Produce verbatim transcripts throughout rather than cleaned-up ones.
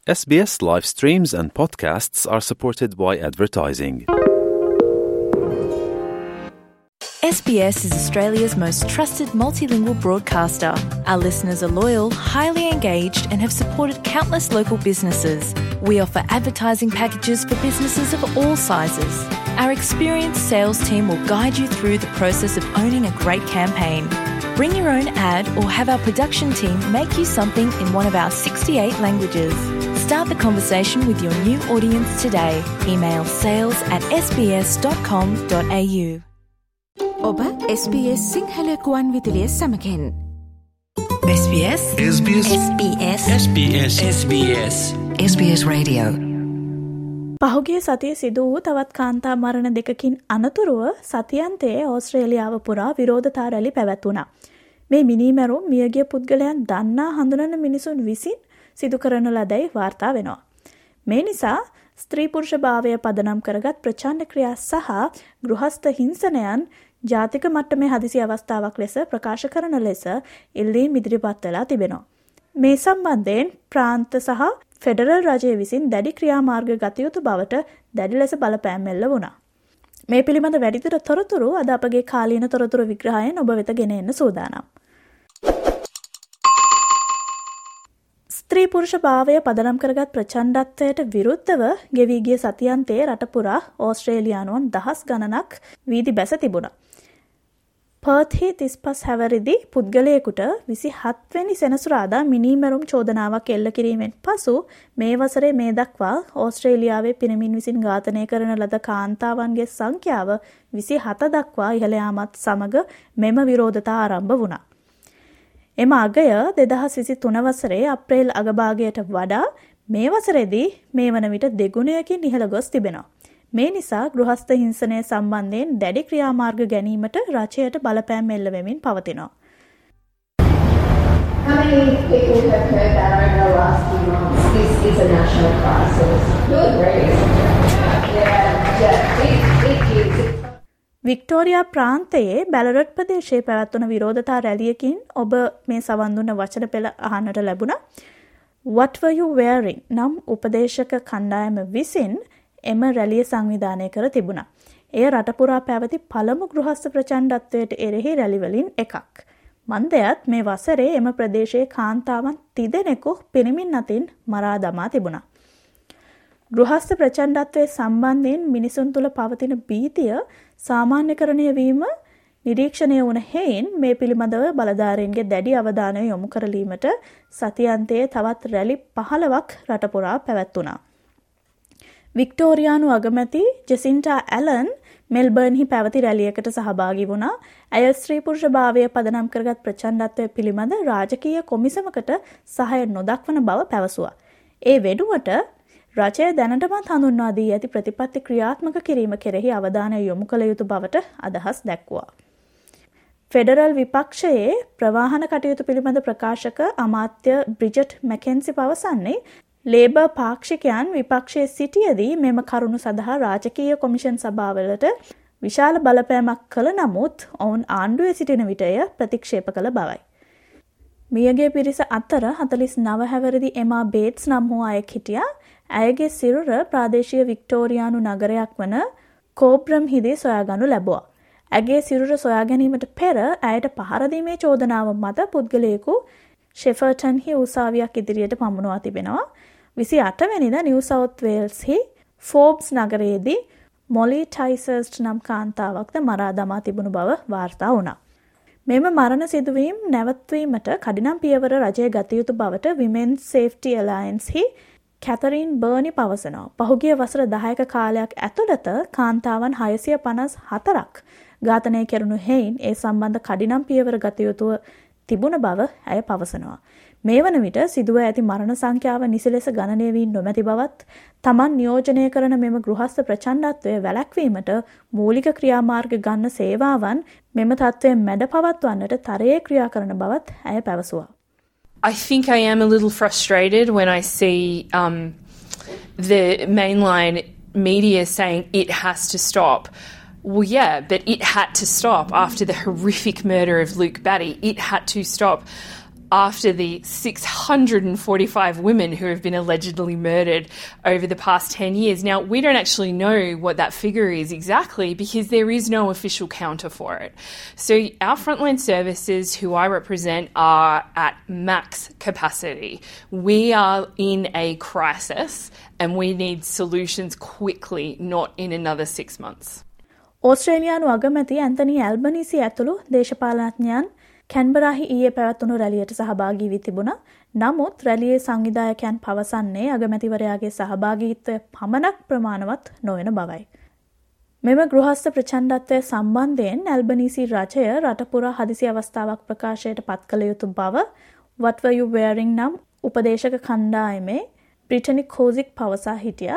S B S live streams and podcasts are supported by advertising. S B S is Australia's most trusted multilingual broadcaster. Our listeners are loyal, highly engaged, and have supported countless local businesses. We offer advertising packages for businesses of all sizes. Our experienced sales team will guide you through the process of owning a great campaign. Bring your own ad or have our production team make you something in one of our sixty-eight languages. Start the conversation with your new audience today. Email sales at s b s dot com dot a u. ඔබ S B S Sinhala ගුවන් විදුලිය සමගින් S B S S B S S B S S B S S B S S B S Radio. පහුගිය සතියේ සිදු වූ තවත් කාන්තා මරණ දෙකකින් අනතුරුව සතියන්තයේ ඕස්ට්‍රේලියාව පුරා විරෝධතා රැලි පැවැත්වුණා. මේ මිනීමැරුම් මියගිය පුද්ගලයන් දන්නා හඳුනන මිනිසුන් විසින් සිදු කරන ලදැයි වාර්තා වෙනවා. මේ නිසා ස්ත්‍රී පුරුෂ භාවය පදනම් කරගත් ප්‍රචණ්ඩ ක්‍රියා සහ ගෘහස්ත හිංසනයන් ජාතික මට්ටමේ හදිසි අවස්ථාවක් ලෙස ප්‍රකාශ කරන ලෙස ඉල්ලීම් ඉදිරිපත් වෙලා තිබෙනවා. මේ සම්බන්ධයෙන් ප්‍රාන්ත සහ ෆෙඩරල් රජය විසින් දැඩි ක්‍රියාමාර්ග ගත යුතු බවට දැඩි ලෙස බලපෑම් එල්ල වුණා. මේ පිළිබඳ වැඩිදුර තොරතුරු අද අපගේ කාලීන තොරතුරු විග්‍රහයෙන් ඔබ වෙත ගෙන එන්න සූදානම්. ස්ත්‍රී පුරුෂ භාවය පදනම් කරගත් ප්‍රචණ්ඩත්වයට විරුද්ධව ගෙවී ගිය සතියන්තයේ රට පුරා ඕස්ට්‍රේලියානුවන් දහස් ගණනක් වීදි බැස තිබුණා. පර්ත්හි තිස්පස් හැවිරිදි පුද්ගලයෙකුට විසිහත් වෙනි සෙනසුරාදා මිනීමැරුම් චෝදනාවක් එල්ල කිරීමෙන් පසු මේ වසරේ මේ දක්වා ඕස්ට්‍රේලියාවේ පිරිමින් විසින් ඝාතනය කරන ලද කාන්තාවන්ගේ සංඛ්‍යාව විසිහත දක්වා ඉහළ යාමත් සමග මෙම විරෝධතා ආරම්භ වුණා. එම අගය දෙදහස් විසිතුන වසරේ අප්‍රේල් අගභාගයට වඩා මේ වසරේදී මේ වන විට දෙගුණයකින් ඉහළ ගොස් තිබෙනවා. මේ නිසා ගෘහස්ත හිංසනය සම්බන්ධයෙන් දැඩි ක්‍රියාමාර්ග ගැනීමට රජයට බලපෑම් එල්ල වෙමින් පවතිනවා. How many people have heard that over the last few months? This is a national crisis. You agree? Yeah, yeah. It, it is. Victoria ප්‍රාන්තයේ බැලරට් ප්‍රදේශයේ පැවැත්වුණ විරෝධතා රැළියකින් ඔබ මේ සවන් දුන්න වචන පෙළ අහන්නට ලැබුණා. What were you wearing? නම් උපදේශක කණ්ඩායම විසින් එම රැළිය සංවිධානය කර තිබුණා. එය රට පුරා පැවති පළමු ගෘහස්ත ප්‍රචණ්ඩත්වයට එරෙහි රැළි වලින් එකක්. මන්දයත් මේ වසරේ එම ප්‍රදේශයේ කාන්තාවන් තිදෙනෙකු පිරිමින් අතින් මරා දමා තිබුණා. ගෘහස්ත ප්‍රචණ්ඩත්වයේ සම්බන්ධයෙන් මිනිසුන් තුළ පවතින භීතිය සාමාන්‍යකරණය වීම නිරීක්ෂණය වුණ හේයින් මේ පිළිබඳව බලධාරීන්ගේ දැඩි අවධානය යොමු කරලීමට සතියන්තයේ තවත් රැලි පහළොවක් රට පුරා පැවැත්වුණා. වික්ටෝරියානු අගමැති ජෙසින්ටා ඇලන් මෙල්බර්න්හි පැවති රැළියකට සහභාගී වුණා. ඇය ස්ත්‍රී පුරුෂ භාවය පදනම් කරගත් ප්‍රචණ්ඩත්වය පිළිබඳ රාජකීය කොමිසමකට සහාය නොදක්වන බව පැවසුවා. ඒ වෙනුවට රජය දැනටමත් හඳුන්වා දී ඇති ප්‍රතිපත්ති ක්‍රියාත්මක කිරීම කෙරෙහි අවධානය යොමු කළ යුතු බවට අදහස් දැක්වුවා. ෆෙඩරල් විපක්ෂයේ ප්‍රවාහන කටයුතු පිළිබඳ ප්‍රකාශක අමාත්‍ය බ්‍රිජට් මැකෙන්සි පවසන්නේ ලේබර් පාක්ෂිකයන් විපක්ෂයේ සිටියදී මෙම කරුණු සඳහා රාජකීය කොමිෂන් සභාවලට විශාල බලපෑමක් කළ නමුත් ඔවුන් ආණ්ඩුවේ සිටින විටය ප්‍රතික්ෂේප කළ බවයි. මියගේ පිරිස අතර හතළිස් නව හැවිරිදි එමා බේට්ස් නම් වූ අයෙක් හිටියා. ඇයගේ සිරුර ප්‍රාදේශීය වික්ටෝරියානු නගරයක් වන කෝබ්‍රම් හිදී සොයාගනු ලැබුවා. ඇගේ සිරුර සොයා ගැනීමට පෙර ඇයට පහර දීමේ චෝදනාව මත පුද්ගලයෙකු ෂෙෆර්ටන්හි උසාවියක් ඉදිරියට පමුණවා තිබෙනවා. විසිඅට වෙනිදා නිව් සවුත් වේල්ස්හි ෆෝබ්ස් නගරයේදී මොලි ටයිසර්ස්ට් නම් කාන්තාවක්ද මරා දමා තිබුණු බව වාර්තා වුණා. මෙම මරණ සිදුවීම් නැවැත්වීමට කඩිනම් පියවර රජය ගත යුතු බවට Women's Safety Alliance කැතරින් බර්නි පවසනවා. පහුගිය වසර දහයක කාලයක් ඇතුළත කාන්තාවන් හයසිය පනස් හතරක් ඝාතනය කෙරුණු හේයින් ඒ සම්බන්ධ කඩිනම් පියවර ගත යුතුව තිබුණ බව ඇය පවසනවා. මේ වන විට සිදුව ඇති මරණ සංඛ්‍යාව නිසි ලෙස ගණනය වී නොමැති බවත් තමන් නියෝජනය කරන මෙම ගෘහස්ත ප්‍රචණ්ඩත්වය වැළැක්වීමට මූලික ක්‍රියාමාර්ග ගන්න සේවාවන් මෙම තත්ත්වය මැඩ පවත්වන්නට තරයේ ක්‍රියා කරන බවත් ඇය පැවසුවා. I think I am a little frustrated when I see um, the mainline media saying it has to stop. Well, yeah, but it had to stop after the horrific murder of Luke Batty. It had to stop. after the six hundred forty-five women who have been allegedly murdered over the past ten years. Now, we don't actually know what that figure is exactly because there is no official counter for it. So our frontline services, who I represent, are at max capacity. We are in a crisis and we need solutions quickly, not in another six months. ඕස්ට්‍රේලියානු අගමැති Anthony Albanese ඇතුළු දේශපාලනඥයන් කැන්බරාහි ඊයේ පැවැත්වුණු රැලියට සහභාගී වී තිබුණා. නමුත් රැළියේ සංවිධායකයන් පවසන්නේ අගමැතිවරයාගේ සහභාගීත්වය පමණක් ප්‍රමාණවත් නොවන බවයි. මෙම ගෘහස්ත ප්‍රචණ්ඩත්වය සම්බන්ධයෙන් ඇල්බනීසි රජය රට පුරා හදිසි අවස්ථාවක් ප්‍රකාශයට පත් කළ යුතු බව What Were You Wearing නම් උපදේශක කණ්ඩායමේ බ්‍රිටනි කෝසික් පවසා හිටියා.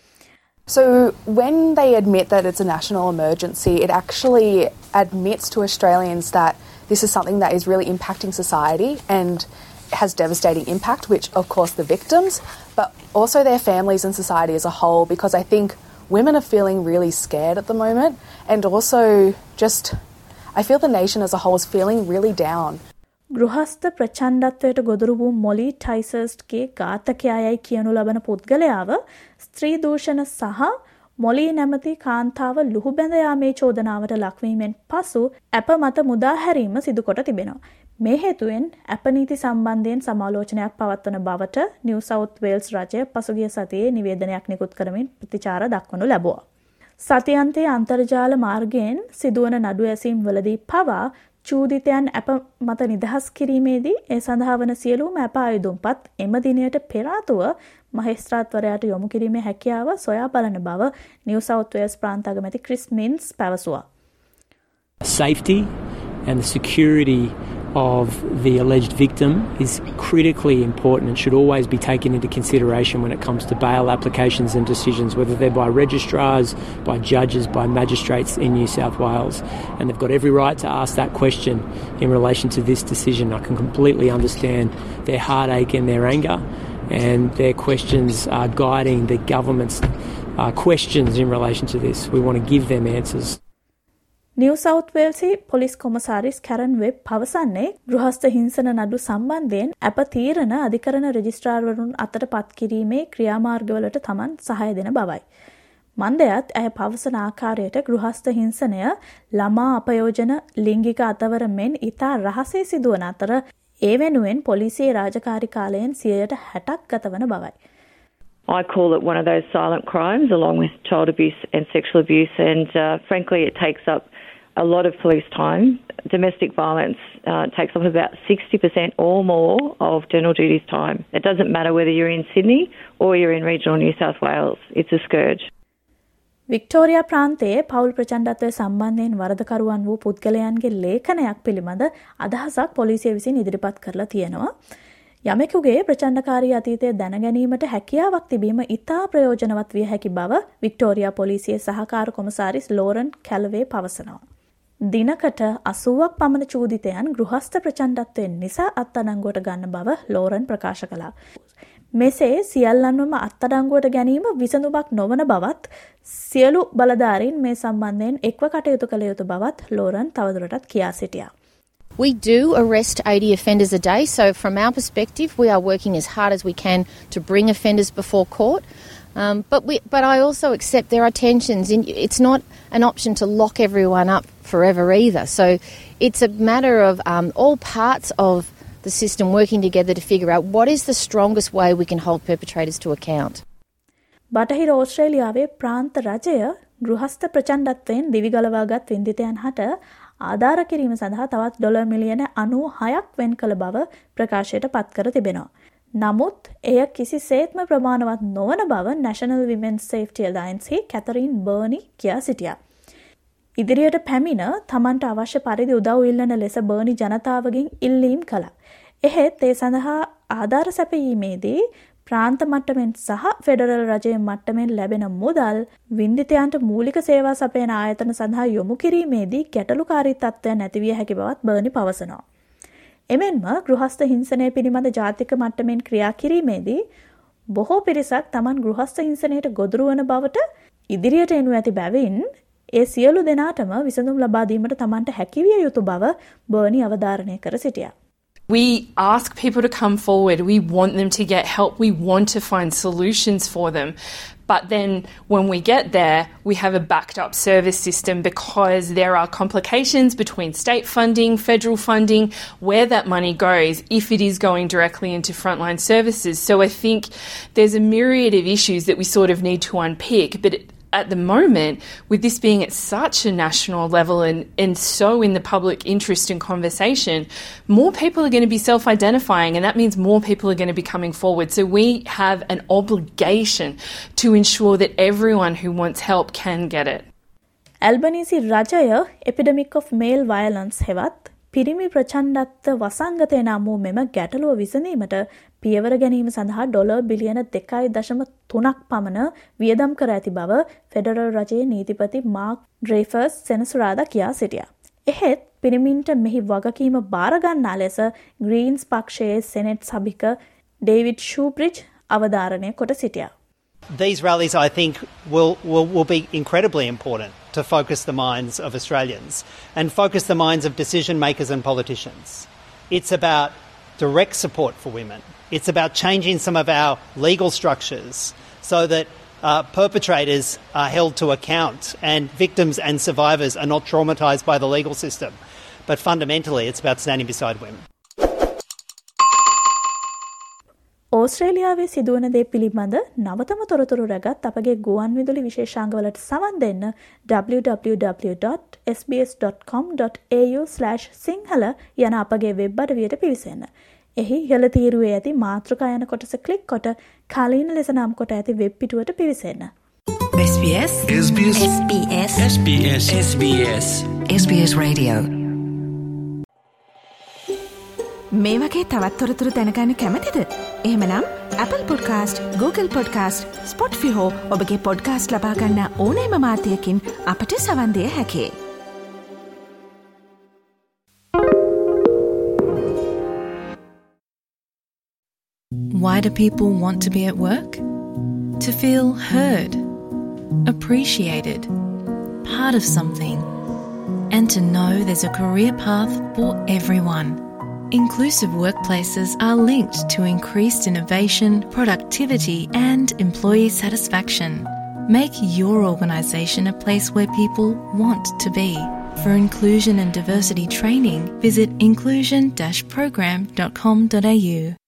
So when they admit that it's a national emergency, it actually admits to Australians that this is something that is really impacting society and has devastating impact, which of course the victims, but also their families and society as a whole, because I think women are feeling really scared at the moment, and also just I feel the nation as a whole is feeling really down. ගෘහස්ත ප්‍රචණ්ඩත්වයට ගොදුරු වූ මොලි ටයිසර්ස්ගේ ඝාතකයායයි කියනු ලබන පුද්ගලයාව ස්ත්‍රී දූෂණ සහ මොලි නැමැති කාන්තාව ලුහුබැඳ යාමේ චෝදනාවට ලක්වීමෙන් පසු ඇප මත මුදා හැරීම සිදු කොට තිබෙනවා. මේ හේතුවෙන් ඇප නීති සම්බන්ධයෙන් සමාලෝචනයක් පවත්වන බවට නිව් සවුත් වේල්ස් රජය පසුගිය සතියේ නිවේදනයක් නිකුත් කරමින් ප්‍රතිචාර දක්වනු ලැබුවා. සතියන්තයේ අන්තර්ජාල මාර්ගයෙන් සිදුවන නඩු ඇසීම් වලදී පවා චූදිතයන් ඇප මත නිදහස් කිරීමේදී ඒ සඳහා වන සියලුම ඇප ආයුධම්පත් එම දිනයට පෙර ආතුව මහේස්ත්‍රාත්වරයාට යොමු කිරීමේ හැකියාව සොයා බලන බව නිව් සවුත් වේල්ස් ප්‍රාන්ත අගමැති ක්‍රිස් මින්ස් පැවසුවා. Safety and the security of the alleged victim is critically important and should always be taken into consideration when it comes to bail applications and decisions, whether they're by registrars, by judges, by magistrates in New South Wales. And they've got every right to ask that question in relation to this decision. I can completely understand their heartache and their anger, and their questions are guiding the government's uh, questions in relation to this. We want to give them answers. New South වේල්සි පොලිස් කොමසාරිස් Karen Webb පවසන්නේ ගෘහස්ත හිංසන නඩු සම්බන්ධයෙන් අප තීරණ අධිකරණ රෙජිස්ට්‍රාර්වරුන් අතට පත් කිරීමේ ක්‍රියාමාර්ගවලට තමන් සහාය දෙන බවයි. මන්දයත් ඇය පවසන ආකාරයට ගෘහස්ත හිංසනය ළමා අපයෝජන ලිංගික අතවර මෙන් ඉතා රහසේ සිදුවන අතර ඒ වෙනුවෙන් පොලිසියේ රාජකාරී කාලයෙන් සියයට හැටක් ගත වන බවයි. I call it one of those silent crimes along with child abuse and sexual abuse, and uh, frankly it takes up a lot of police time. Domestic violence uh, takes up about sixty percent or more of general duties time. It doesn't matter whether you're in Sydney or you're in regional New South Wales. It's a scourge. Victoria ප්‍රාන්තයේ පෞල් ප්‍රචණ්ඩත්වය සම්බන්ධයෙන් වරදකරුවන් වූ පුද්ගලයන්ගේ ලේඛනයක් පිළිබඳ අදහසක් පොලිසිය විසින් ඉදිරිපත් කරලා තියෙනවා. යමෙකුගේ ප්‍රචණ්ඩකාරී අතීතය දැනගැනීමට හැකියාවක් තිබීම ඉතා ප්‍රයෝජනවත් විය හැකි බව වික්ටෝරියා පොලිසියේ සහකාර කොමසාරිස් ලෝරන් කැලවේ පවසනවා. දිනකට අසූවක් පමණ චූදිතයන් ගෘහස්ත ප්‍රචණ්ඩත්වයෙන් නිසා අත්අඩංගුවට ගන්න බව ලෝරන් ප්‍රකාශ කළා. මෙසේ සියල්ලන්වම අත්අඩංගුවට ගැනීම විසඳුමක් නොවන බවත් සියලු බලධාරීන් මේ සම්බන්ධයෙන් එක්ව කටයුතු කළ යුතු බවත් ලෝරන් තවදුරටත් කියා සිටියා. We do arrest eighty offenders a day, so from our perspective, we are working as hard as we can to bring offenders before court. Um, but we, but I also accept there are tensions. In, it's not an option to lock everyone up forever either. So it's a matter of um, all parts of the system working together to figure out what is the strongest way we can hold perpetrators to account. බටහිර ඕස්ට්‍රේලියාවේ ප්‍රාන්ත රජය ගෘහස්ත ප්‍රචණ්ඩත්වයෙන් දිවිගලවාගත් වින්දිතයන් හට ආධාර කිරීම සඳහා තවත් dollar මිලියන අනූහයක් වෙන් කළ බව ප්‍රකාශයට පත් කර තිබෙනවා. නමුත් එය කිසිසේත්ම ප්‍රමාණවත් නොවන බව National Women's Safety Alliance කැතරින් බර්නි කියා සිටියා. ඉදිරියට පැමිණ තමන්ට අවශ්‍ය පරිදි උදව් ඉල්ලන ලෙස බර්නි ජනතාවගෙන් ඉල්ලීම් කළා. එහෙත් ඒ සඳහා ආධාර සැපයීමේදී ප්‍රාන්ත මට්ටමෙන් සහ ෆෙඩරල් රජයේ මට්ටමෙන් ලැබෙන මුදල් වින්දිතයන්ට මූලික සේවා සපයන ආයතන සඳහා යොමු කිරීමේදී ගැටලුකාරී තත්ත්වයන් ඇතිවිය හැකි බවත් බර්නි පවසනවා. එමෙන්ම ගෘහස්ත හිංසනය පිළිබඳ ජාතික මට්ටමින් ක්‍රියා කිරීමේදී බොහෝ පිරිසක් තමන් ගෘහස්ත හිංසනයට ගොදුරු වන බවට ඉදිරියට එනු ඇති බැවින් ඒ සියලු දෙනාටම විසඳුම් ලබා දීමට තමන්ට හැකිවිය යුතු බව බර්නි අවධාරණය කර සිටියා. We ask people to come forward. We want them to get help. We want to find solutions for them. But then when we get there, we have a backed up service system because there are complications between state funding, federal funding, where that money goes, if it is going directly into frontline services. So I think there's a myriad of issues that we sort of need to unpick. But it, at the moment, with this being at such a national level and, and so in the public interest and conversation, more people are going to be self-identifying, and that means more people are going to be coming forward. So we have an obligation to ensure that everyone who wants help can get it. Albanese රජය epidemic of male violence හෙවත් පිරිමි ප්‍රචණ්ඩත්ව වසංගතය නම් වූ මෙම ගැටලුව විසඳීමට පියවර ගැනීම සඳහා ඩොලර් බිලියන දෙකයි දශම තුනක් පමණ වියදම් කර ඇති බව ෆෙඩරල් රජයේ නීතිපති මාර්ක් ඩ්‍රේෆර්ස් සෙනසුරාදා කියා සිටියා. එහෙත් පිරිමින්ට මෙහි වගකීම බාර ගන්නා ලෙස ග්‍රීන්ස් පක්ෂයේ සෙනෙට් සභික ඩේවිඩ් ෂූබ්‍රිජ් අවධාරණය කොට සිටියා. These rallies, I think, will, will, will be incredibly important to focus the minds of Australians and focus the minds of decision makers and politicians. It's about direct support for women. It's about changing some of our legal structures so that uh, perpetrators are held to account and victims and survivors are not traumatised by the legal system. But fundamentally, it's about standing beside women. ඕස්ට්‍රේලියාවේ සිදුවන දේ පිළිබඳ නවතම තොරතුරු රැගත් අපගේ ගුවන් විදුලි විශේෂාංගවලට සවන් දෙන්න w w w dot s b s dot com dot a u slash sinhala යන අපගේ වෙබ් අඩවියට පිවිසෙන්න. එහි ඉහළ තීරුවේ ඇති මාතෘකා යන කොටස ක්ලික් කොට කාලීන ලෙස නම් කොට ඇති වෙබ් පිටුවට පිවිසෙන්න. S B S S B S S B S S B S S B S S B S Radio මේ වගේ තවත් තොරතුරු දැනගන්න කැමතිද? එහෙමනම් Apple Podcast, Google Podcast, Spotify හෝ ඔබගේ podcast ලබා ගන්න ඕනෑම මාධ්‍යයකින් අපට සවන් දිය හැකියි. Why do people want to be at work? To feel heard, appreciated, part of something, and to know there's a career path for everyone. Inclusive workplaces are linked to increased innovation, productivity, and employee satisfaction. Make your organisation a place where people want to be. For inclusion and diversity training, visit inclusion dash program dot com dot a u.